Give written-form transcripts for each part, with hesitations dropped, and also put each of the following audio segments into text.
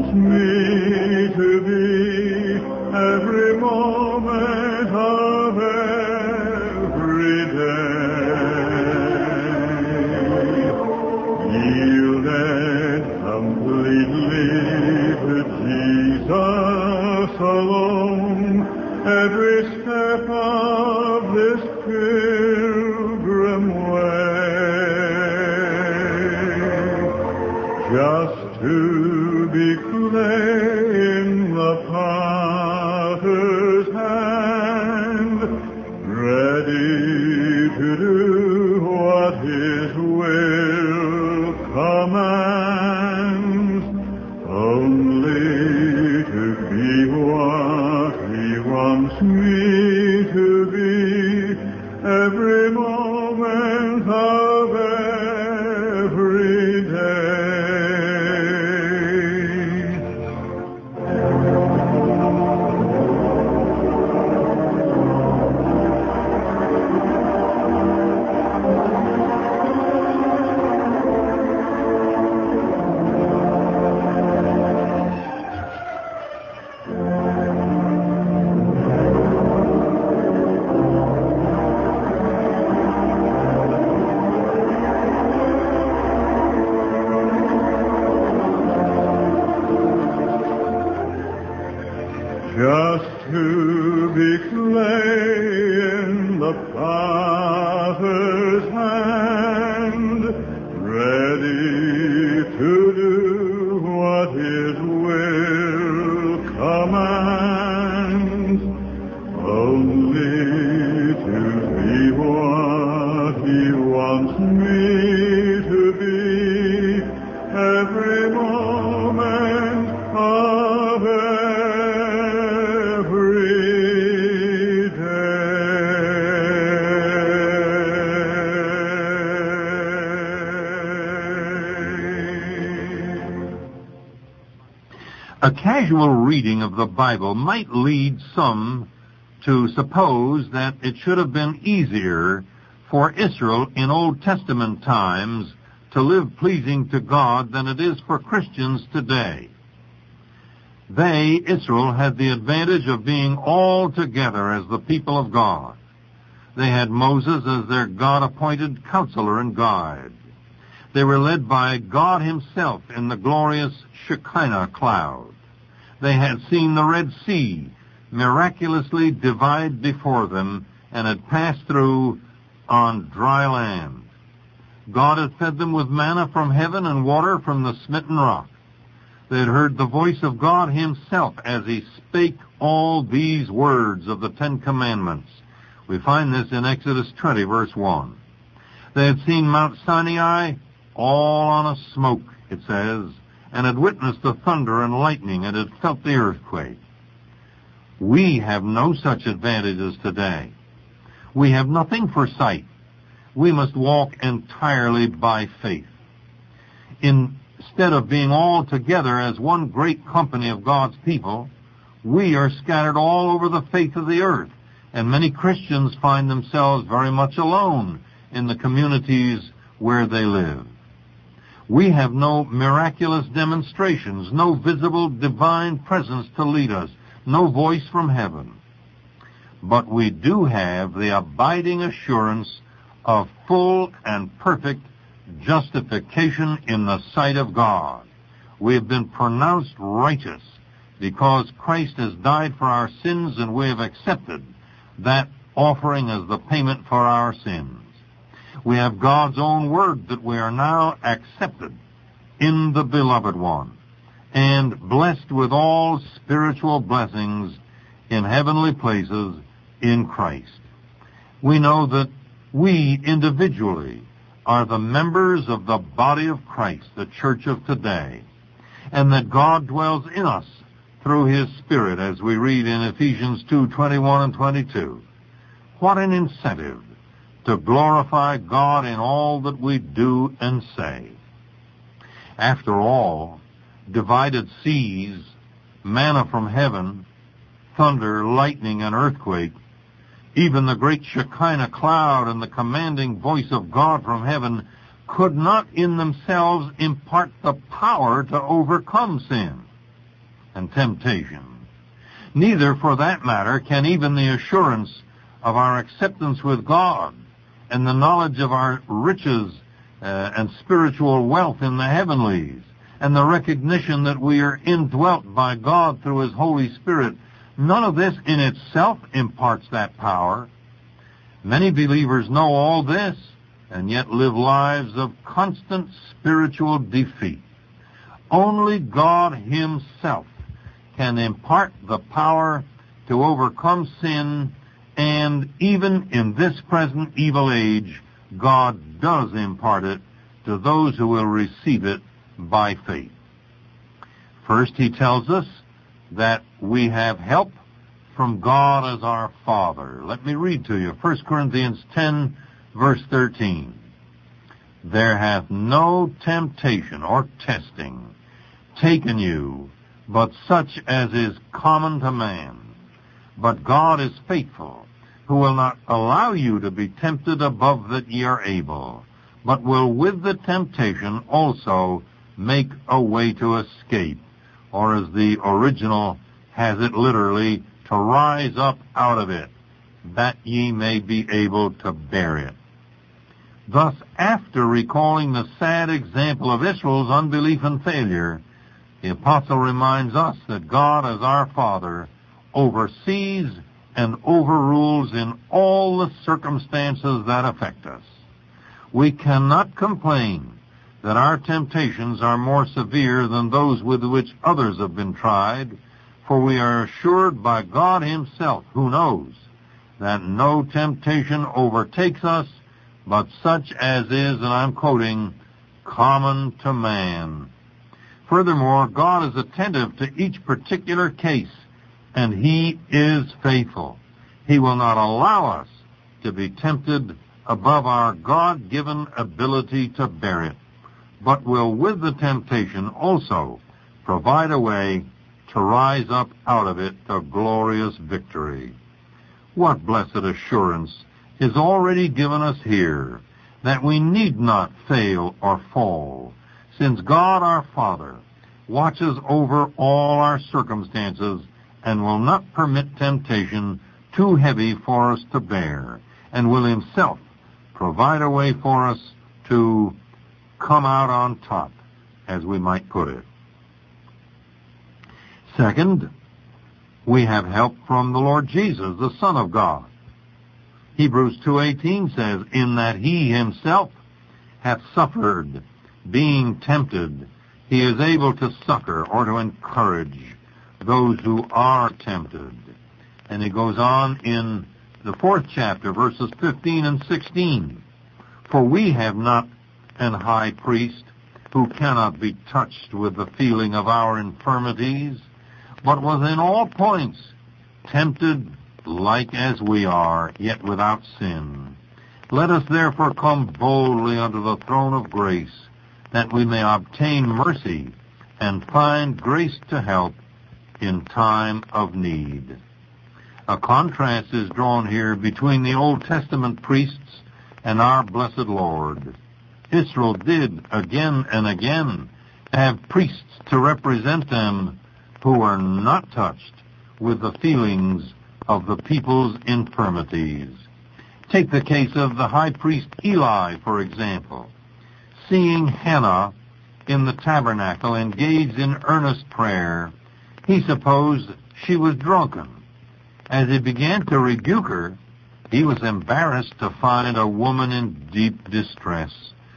wants me to be every moment of every day. Yielded completely to Jesus alone, every step of this pilgrim way, just to be clay in the potter's hand, ready to do what his will commands, only to be what he wants me to be every moment of every day. Just to be clay in the potter's hand, ready to do what his will commands, only to be what he wants me to be every moment of every day. A casual reading of the Bible might lead some to suppose that it should have been easier for Israel in Old Testament times to live pleasing to God than it is for Christians today. They, Israel, had the advantage of being all together as the people of God. They had Moses as their God-appointed counselor and guide. They were led by God himself in the glorious Shekinah cloud. They had seen the Red Sea miraculously divide before them and had passed through on dry land. God had fed them with manna from heaven and water from the smitten rock. They had heard the voice of God himself as he spake all these words of the Ten Commandments. We find this in Exodus 20, verse 1. They had seen Mount Sinai all on a smoke, it says, and had witnessed the thunder and lightning and had felt the earthquake. We have no such advantages today. We have nothing for sight. We must walk entirely by faith. Instead of being all together as one great company of God's people, we are scattered all over the face of the earth, and many Christians find themselves very much alone in the communities where they live. We have no miraculous demonstrations, no visible divine presence to lead us, no voice from heaven. But we do have the abiding assurance of full and perfect justification in the sight of God. We have been pronounced righteous because Christ has died for our sins, and we have accepted that offering as the payment for our sins. We have God's own word that we are now accepted in the Beloved One and blessed with all spiritual blessings in heavenly places in Christ. We know that we individually are the members of the body of Christ, the church of today, and that God dwells in us through his Spirit, as we read in Ephesians 2:21 and 22. What an incentive to glorify God in all that we do and say. After all, divided seas, manna from heaven, thunder, lightning, and earthquake, even the great Shekinah cloud and the commanding voice of God from heaven could not in themselves impart the power to overcome sin. and temptation. Neither, for that matter, can even the assurance of our acceptance with God and the knowledge of our riches and spiritual wealth in the heavenlies, and the recognition that we are indwelt by God through His Holy Spirit, none of this in itself imparts that power. Many believers know all this and yet live lives of constant spiritual defeat. Only God Himself can impart the power to overcome sin, and even in this present evil age, God does impart it to those who will receive it by faith. First, He tells us that we have help from God as our Father. Let me read to you 1 Corinthians 10, verse 13. There hath no temptation or testing taken you, but such as is common to man. But God is faithful, who will not allow you to be tempted above that ye are able, but will with the temptation also make a way to escape, or as the original has it literally, to rise up out of it, that ye may be able to bear it. Thus, after recalling the sad example of Israel's unbelief and failure, the apostle reminds us that God, as our Father, oversees and overrules in all the circumstances that affect us. We cannot complain that our temptations are more severe than those with which others have been tried, for we are assured by God Himself, who knows, that no temptation overtakes us but such as is, and I'm quoting, common to man. Furthermore, God is attentive to each particular case, and He is faithful. He will not allow us to be tempted above our God-given ability to bear it, but will with the temptation also provide a way to rise up out of it to glorious victory. What blessed assurance is already given us here, that we need not fail or fall, since God our Father watches over all our circumstances and will not permit temptation too heavy for us to bear, and will Himself provide a way for us to come out on top, as we might put it. Second, we have help from the Lord Jesus, the Son of God. Hebrews 2:18 says, in that He Himself hath suffered, being tempted, He is able to succor or to encourage those who are tempted. And it goes on in the 4th chapter, verses 15 and 16. For we have not an high priest who cannot be touched with the feeling of our infirmities, but was in all points tempted like as we are, yet without sin. Let us therefore come boldly unto the throne of grace, that we may obtain mercy and find grace to help in time of need. A contrast is drawn here between the Old Testament priests and our blessed Lord. Israel did again and again have priests to represent them who were not touched with the feelings of the people's infirmities. Take the case of the high priest Eli, for example. Seeing Hannah in the tabernacle engaged in earnest prayer, he supposed she was drunken. As he began to rebuke her, he was embarrassed to find a woman in deep distress,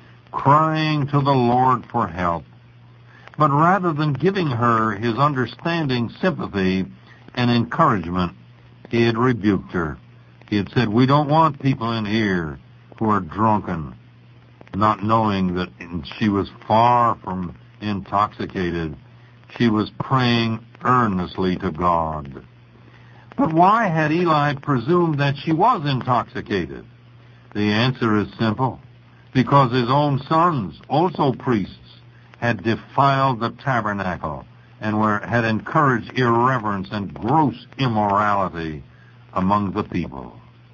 crying to the Lord for help. But rather than giving her his understanding sympathy and encouragement, he had rebuked her. He had said, we don't want people in here who are drunken, not knowing that she was far from intoxicated. She was praying earnestly to God. But why had Eli presumed that she was intoxicated? The answer is simple. Because his own sons, also priests, had defiled the tabernacle and had encouraged irreverence and gross immorality among the people.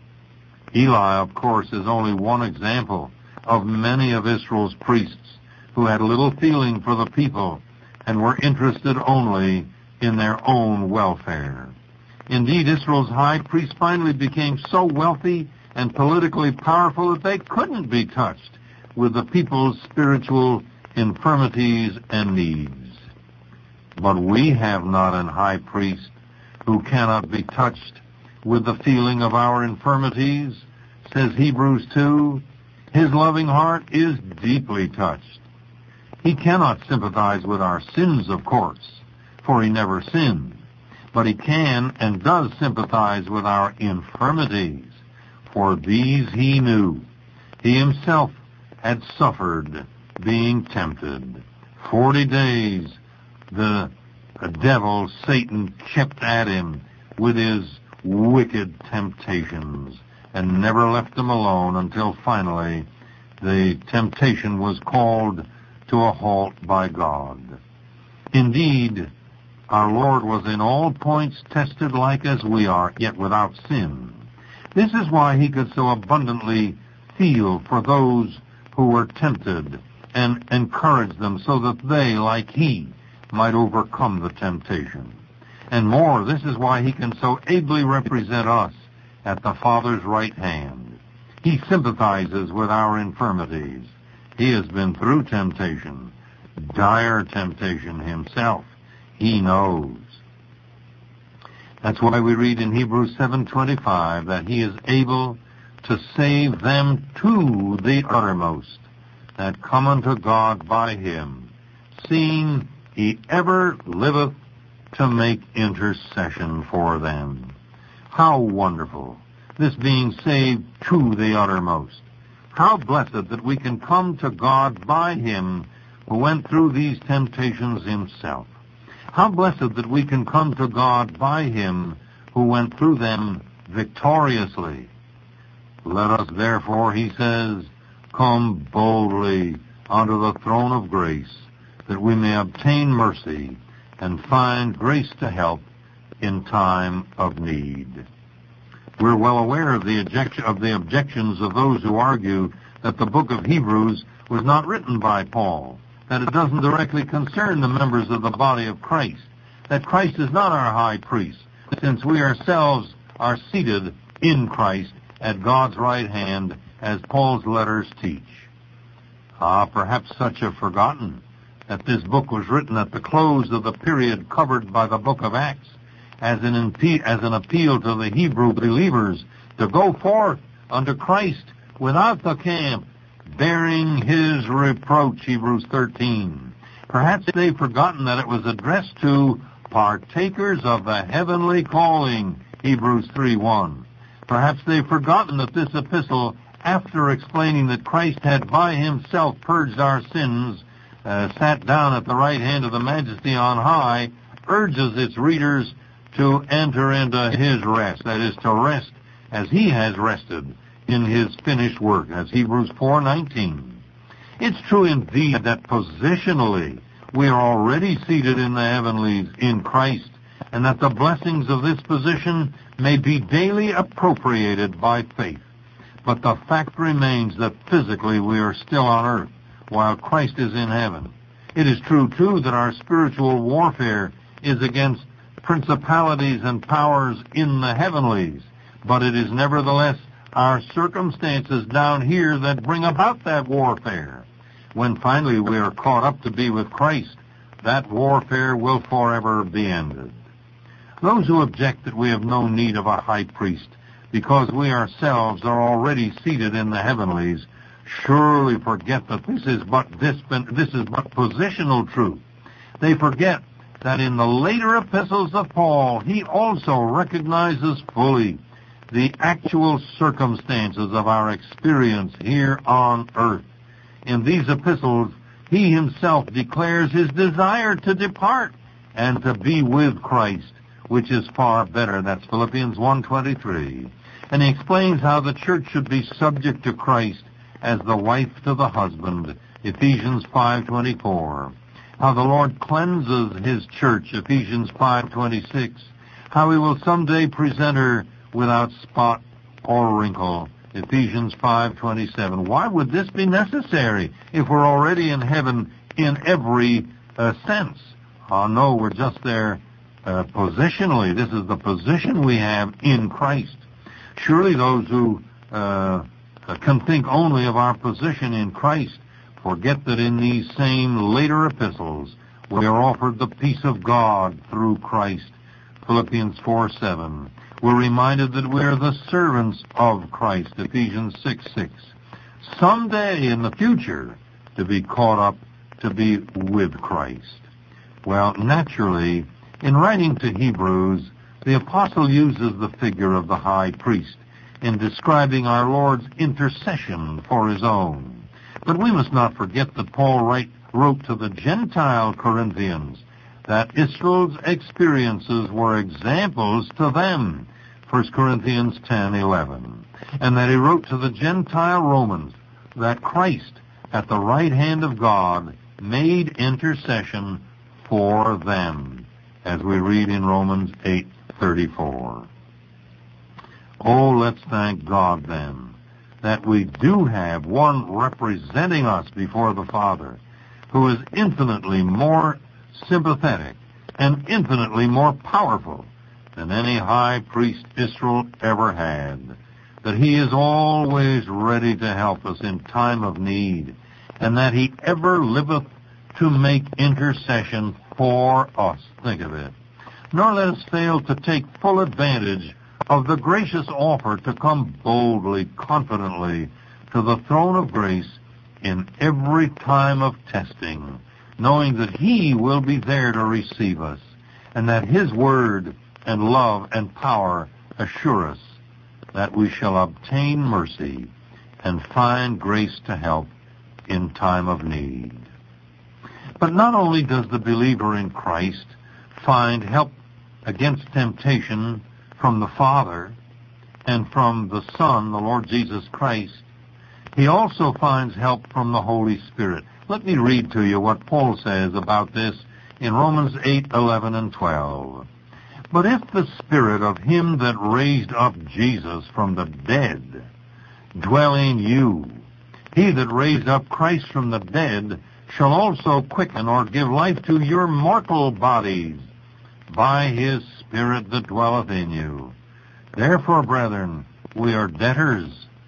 Eli, of course, is only one example of many of Israel's priests who had little feeling for the people and were interested only in their own welfare. Indeed, Israel's high priest finally became so wealthy and politically powerful that they couldn't be touched with the people's spiritual infirmities and needs. But we have not an high priest who cannot be touched with the feeling of our infirmities, says Hebrews 2. His loving heart is deeply touched. He cannot sympathize with our sins, of course, for he never sinned. But he can and does sympathize with our infirmities, for these he knew. He himself had suffered being tempted. 40 days the devil, Satan, kept at him with his wicked temptations and never left him alone until finally the temptation was called to a halt by God. Indeed, our Lord was in all points tested like as we are, yet without sin. This is why he could so abundantly feel for those who were tempted and encourage them so that they, like he, might overcome the temptation. And more, this is why he can so ably represent us at the Father's right hand. He sympathizes with our infirmities. He has been through temptation, dire temptation himself. He knows. That's why we read in Hebrews 7:25 that he is able to save them to the uttermost that come unto God by him, seeing he ever liveth to make intercession for them. How wonderful, this being saved to the uttermost. How blessed that we can come to God by him who went through these temptations himself. How blessed that we can come to God by him who went through them victoriously. Let us therefore, he says, come boldly unto the throne of grace, that we may obtain mercy and find grace to help in time of need. We're well aware of the objections of those who argue that the book of Hebrews was not written by Paul, that it doesn't directly concern the members of the body of Christ, that Christ is not our high priest, since we ourselves are seated in Christ at God's right hand, as Paul's letters teach. Perhaps such have forgotten that this book was written at the close of the period covered by the book of Acts as an appeal to the Hebrew believers to go forth unto Christ without the camp, bearing his reproach, Hebrews 13. Perhaps they've forgotten that it was addressed to partakers of the heavenly calling, Hebrews 3:1. Perhaps they've forgotten that this epistle, after explaining that Christ had by himself purged our sins, sat down at the right hand of the Majesty on high, urges its readers to enter into his rest, that is, to rest as he has rested in his finished work, as Hebrews 4:19. It's true indeed that positionally we are already seated in the heavenlies in Christ, and that the blessings of this position may be daily appropriated by faith. But the fact remains that physically we are still on earth, while Christ is in heaven. It is true, too, that our spiritual warfare is against principalities and powers in the heavenlies, but it is nevertheless our circumstances down here that bring about that warfare. When finally we are caught up to be with Christ, that warfare will forever be ended. Those who object that we have no need of a high priest because we ourselves are already seated in the heavenlies surely forget that this is but positional truth. They forget that in the later epistles of Paul, he also recognizes fully the actual circumstances of our experience here on earth. In these epistles, he himself declares his desire to depart and to be with Christ, which is far better. That's Philippians 1:23. And he explains how the church should be subject to Christ as the wife to the husband, Ephesians 5:24. How the Lord cleanses his church, Ephesians 5:26. How he will someday present her without spot or wrinkle, Ephesians 5:27. Why would this be necessary if we're already in heaven in every sense? Oh, no, we're just there Positionally, this is the position we have in Christ. Surely those who can think only of our position in Christ forget that in these same later epistles we are offered the peace of God through Christ. Philippians 4:7. We're reminded that we are the servants of Christ. Ephesians 6:6. Someday in the future to be caught up to be with Christ. Well, naturally, in writing to Hebrews, the apostle uses the figure of the high priest in describing our Lord's intercession for his own. But we must not forget that Paul wrote to the Gentile Corinthians that Israel's experiences were examples to them, 1 Corinthians 10:11, and that he wrote to the Gentile Romans that Christ, at the right hand of God, made intercession for them, as we read in Romans 8:34. Oh, let's thank God then that we do have one representing us before the Father who is infinitely more sympathetic and infinitely more powerful than any high priest Israel ever had, that he is always ready to help us in time of need, and that he ever liveth to make intercession for us. Think of it. Nor let us fail to take full advantage of the gracious offer to come boldly, confidently to the throne of grace in every time of testing, knowing that he will be there to receive us, and that his word and love and power assure us that we shall obtain mercy and find grace to help in time of need. But not only does the believer in Christ find help against temptation from the Father and from the Son, the Lord Jesus Christ, he also finds help from the Holy Spirit. Let me read to you what Paul says about this in Romans 8:11 and 12. But if the Spirit of him that raised up Jesus from the dead dwell in you, he that raised up Christ from the dead shall also quicken or give life to your mortal bodies by his Spirit that dwelleth in you. Therefore, brethren, we are debtors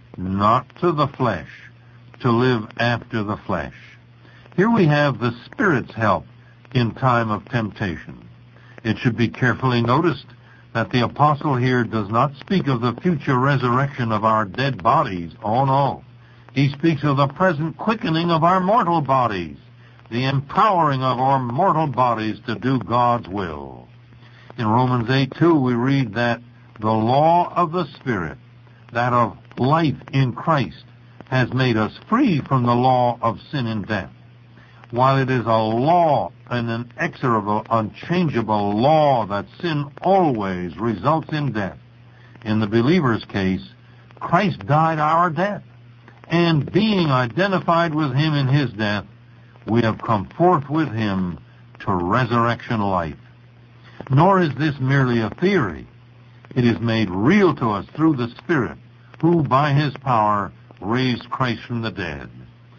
not to the flesh, to live after the flesh. Here we have the Spirit's help in time of temptation. It should be carefully noticed that the apostle here does not speak of the future resurrection of our dead bodies. Oh, no. He speaks of the present quickening of our mortal bodies, the empowering of our mortal bodies to do God's will. In Romans 8:2, we read that the law of the Spirit, that of life in Christ, has made us free from the law of sin and death. While it is a law, an inexorable, unchangeable law that sin always results in death, in the believer's case, Christ died our death, and being identified with him in his death, we have come forth with him to resurrection life. Nor is this merely a theory. It is made real to us through the Spirit, who by his power raised Christ from the dead.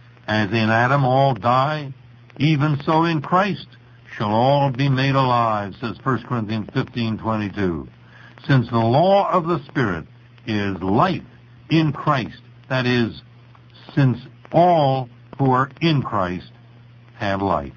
As in Adam all die, even so in Christ shall all be made alive, says 1 Corinthians 15:22. Since the law of the Spirit is life in Christ, that is, since all who are in Christ have life.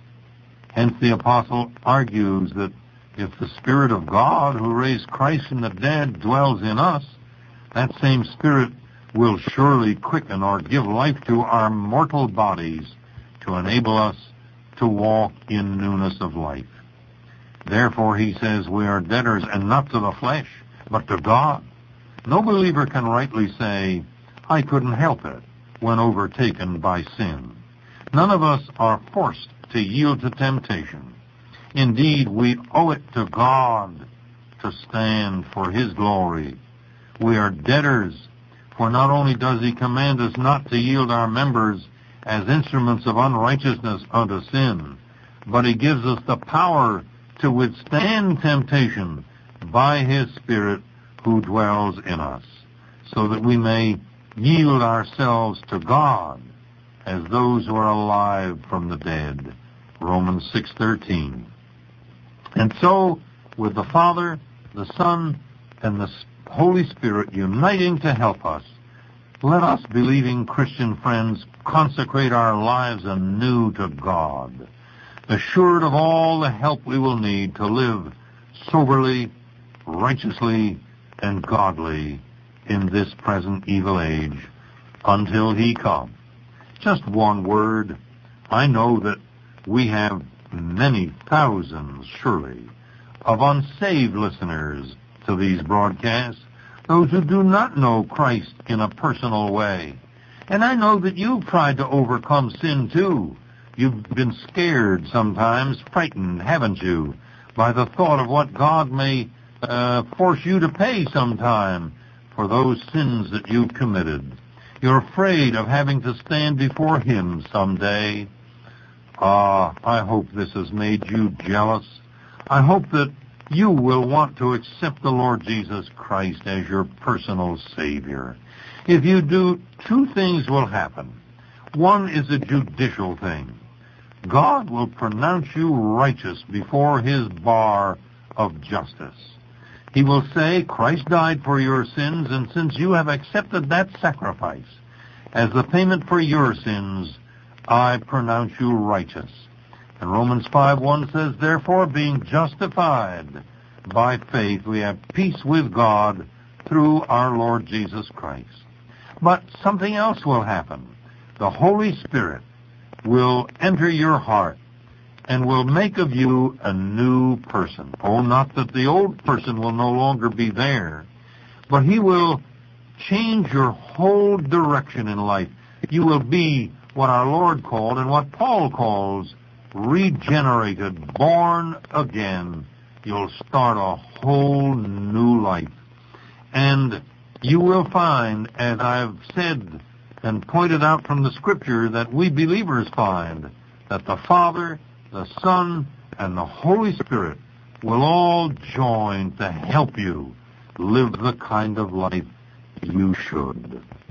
Hence the apostle argues that if the Spirit of God who raised Christ from the dead dwells in us, that same Spirit will surely quicken or give life to our mortal bodies to enable us to walk in newness of life. Therefore, he says, we are debtors, and not to the flesh, but to God. No believer can rightly say, I couldn't help it, when overtaken by sin. None of us are forced to yield to temptation. Indeed, we owe it to God to stand for his glory. We are debtors, for not only does he command us not to yield our members as instruments of unrighteousness unto sin, but he gives us the power to withstand temptation by his Spirit who dwells in us, so that we may yield ourselves to God as those who are alive from the dead. Romans 6:13. And so with the Father, the Son, and the Holy Spirit uniting to help us. Let us, believing Christian friends, consecrate our lives anew to God, assured of all the help we will need to live soberly, righteously, and godly in this present evil age until He come. Just one word. I know that we have many thousands, surely, of unsaved listeners to these broadcasts, those who do not know Christ in a personal way. And I know that you've tried to overcome sin too. You've been scared sometimes, frightened, haven't you, by the thought of what God may force you to pay sometime for those sins that you've committed. You're afraid of having to stand before Him someday. I hope this has made you jealous. I hope that you will want to accept the Lord Jesus Christ as your personal Savior. If you do, two things will happen. One is a judicial thing. God will pronounce you righteous before His bar of justice. He will say, Christ died for your sins, and since you have accepted that sacrifice as the payment for your sins, I pronounce you righteous. And Romans 5:1 says, therefore, being justified by faith, we have peace with God through our Lord Jesus Christ. But something else will happen. The Holy Spirit will enter your heart and will make of you a new person. Oh, not that the old person will no longer be there, but He will change your whole direction in life. You will be what our Lord called and what Paul calls regenerated, born again. You'll start a whole new life. And you will find, as I've said and pointed out from the Scripture, that we believers find that the Father, the Son, and the Holy Spirit will all join to help you live the kind of life you should.